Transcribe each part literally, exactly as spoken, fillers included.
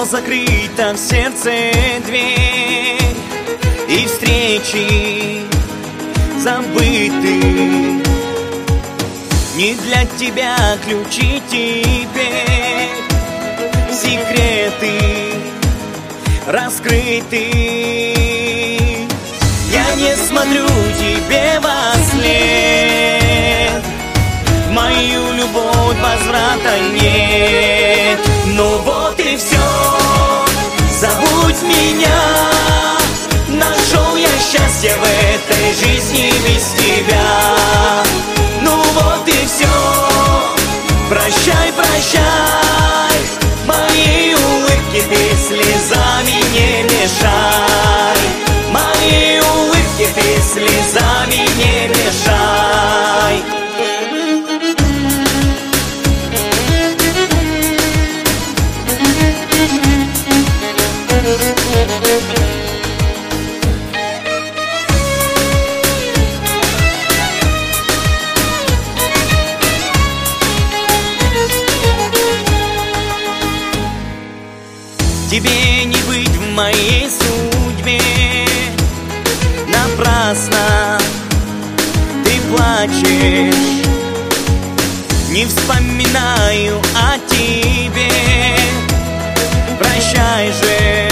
но закрыта в сердце дверь, и встречи забыты. Не для тебя ключи теперь, секреты раскрыты. Я не смотрю тебе вослед, в мою любовь возврата нет. Ну вот и все, забудь меня. Нашел я счастье в этой жизни без тебя. Ну вот и все, прощай, прощай. Мои улыбки ты слезами не мешай. Мои улыбки ты слезами не мешай. Тебе не быть в моей судьбе, напрасно ты плачешь. Не вспоминаю о тебе, прощай же,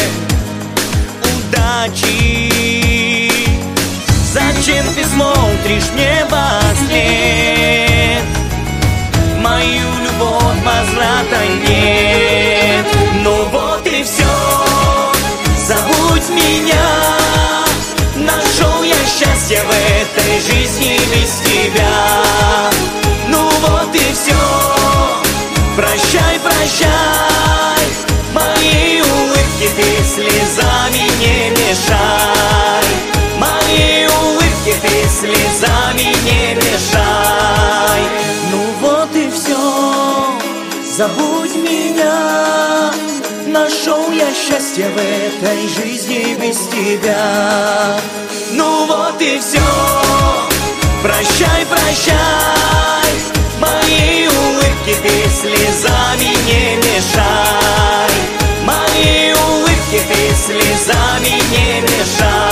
удачи. Зачем ты смотришь мне вслед? Мою любовь возврата нет. Ну вот и все, забудь меня. Нашел я счастье в этой жизни без тебя. Ну вот и все, прощай, прощай. Мои улыбки ты слезами не мешай. Мои улыбки ты слезами не мешай. Ну вот и все, забудь меня. Нашел я счастье в этой жизни без тебя. Ну вот и все, прощай, прощай. Мои улыбки ты слезами не мешай. Мои улыбки ты слезами не мешай.